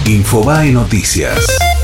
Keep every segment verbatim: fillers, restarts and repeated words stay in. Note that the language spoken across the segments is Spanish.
Infobae Noticias.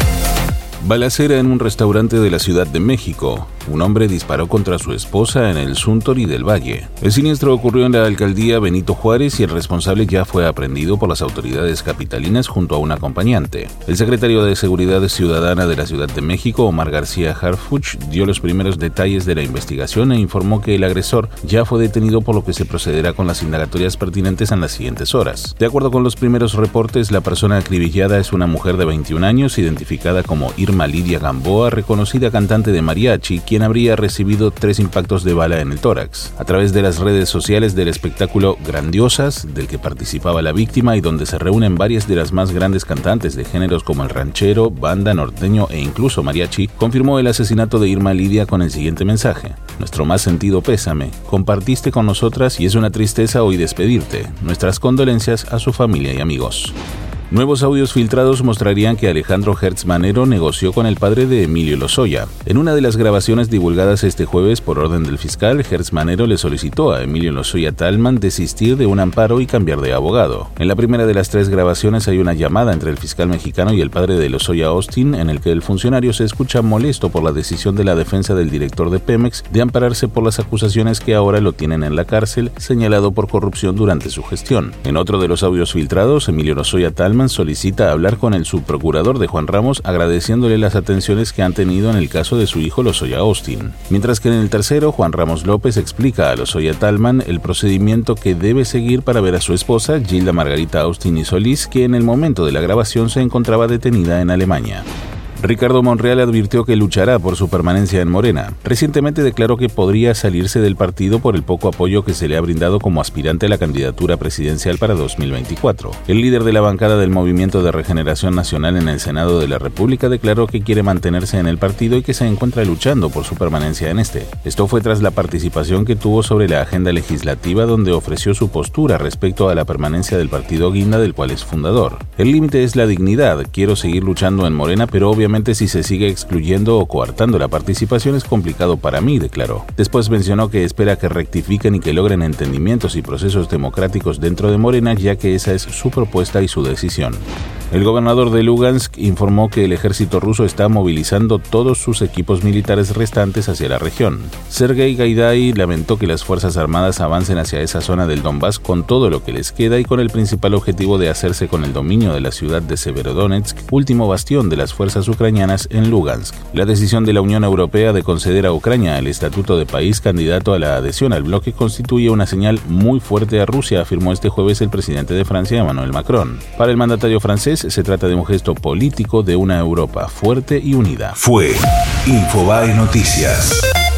Balacera en un restaurante de la Ciudad de México. Un hombre disparó contra su esposa en el Suntory del Valle. El siniestro ocurrió en la alcaldía Benito Juárez y el responsable ya fue aprehendido por las autoridades capitalinas junto a un acompañante. El secretario de Seguridad Ciudadana de la Ciudad de México, Omar García Harfuch, dio los primeros detalles de la investigación e informó que el agresor ya fue detenido, por lo que se procederá con las indagatorias pertinentes en las siguientes horas. De acuerdo con los primeros reportes, la persona acribillada es una mujer de veintiún años, identificada como Irma Lidia Gamboa, reconocida cantante de mariachi, quien habría recibido tres impactos de bala en el tórax. A través de las redes sociales del espectáculo Grandiosas, del que participaba la víctima y donde se reúnen varias de las más grandes cantantes de géneros como el ranchero, banda, norteño e incluso mariachi, confirmó el asesinato de Irma Lidia con el siguiente mensaje: nuestro más sentido pésame, compartiste con nosotras y es una tristeza hoy despedirte. Nuestras condolencias a su familia y amigos. Nuevos audios filtrados mostrarían que Alejandro Hertz Manero negoció con el padre de Emilio Lozoya. En una de las grabaciones divulgadas este jueves por orden del fiscal, Hertz Manero le solicitó a Emilio Lozoya Thalmann desistir de un amparo y cambiar de abogado. En la primera de las tres grabaciones hay una llamada entre el fiscal mexicano y el padre de Lozoya Austin, en el que el funcionario se escucha molesto por la decisión de la defensa del director de Pemex de ampararse por las acusaciones que ahora lo tienen en la cárcel, señalado por corrupción durante su gestión. En otro de los audios filtrados, Emilio Lozoya Thalmann solicita hablar con el subprocurador de Juan Ramos, agradeciéndole las atenciones que han tenido en el caso de su hijo Lozoya Austin. Mientras que en el tercero, Juan Ramos López explica a Lozoya Thalmann el procedimiento que debe seguir para ver a su esposa, Gilda Margarita Austin y Solís, que en el momento de la grabación se encontraba detenida en Alemania. Ricardo Monreal advirtió que luchará por su permanencia en Morena. Recientemente declaró que podría salirse del partido por el poco apoyo que se le ha brindado como aspirante a la candidatura presidencial para dos mil veinticuatro. El líder de la bancada del Movimiento de Regeneración Nacional en el Senado de la República declaró que quiere mantenerse en el partido y que se encuentra luchando por su permanencia en este. Esto fue tras la participación que tuvo sobre la agenda legislativa, donde ofreció su postura respecto a la permanencia del partido Guinda, del cual es fundador. El límite es la dignidad. Quiero seguir luchando en Morena, pero obviamente si se sigue excluyendo o coartando la participación es complicado para mí, declaró. Después mencionó que espera que rectifiquen y que logren entendimientos y procesos democráticos dentro de Morena, ya que esa es su propuesta y su decisión. El gobernador de Lugansk informó que el ejército ruso está movilizando todos sus equipos militares restantes hacia la región. Sergei Gaidai lamentó que las Fuerzas Armadas avancen hacia esa zona del Donbass con todo lo que les queda y con el principal objetivo de hacerse con el dominio de la ciudad de Severodonetsk, último bastión de las fuerzas ucranianas en Lugansk. La decisión de la Unión Europea de conceder a Ucrania el estatuto de país candidato a la adhesión al bloque constituye una señal muy fuerte a Rusia, afirmó este jueves el presidente de Francia, Emmanuel Macron. Para el mandatario francés, se trata de un gesto político de una Europa fuerte y unida. Fue Infobae Noticias.